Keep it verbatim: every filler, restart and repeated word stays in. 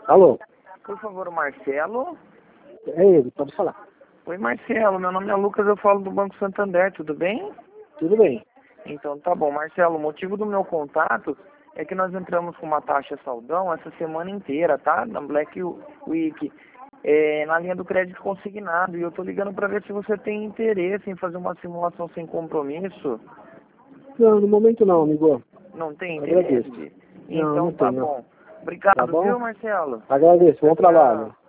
Alô? Por favor, o Marcelo. É ele, pode falar. Oi, Marcelo, meu nome é Lucas, eu falo do Banco Santander, tudo bem? Tudo bem. Então tá bom, Marcelo, o motivo do meu contato é que nós entramos com uma taxa saldão essa semana inteira, tá? Na Black Week, é, na linha do crédito consignado, e eu tô ligando para ver se você tem interesse em fazer uma simulação sem compromisso. Não, no momento não, amigo. Não tem Agradeço. interesse? Não, Então não tá tem, não. bom. Obrigado, Tá bom? viu, Marcelo? Agradeço, bom trabalho.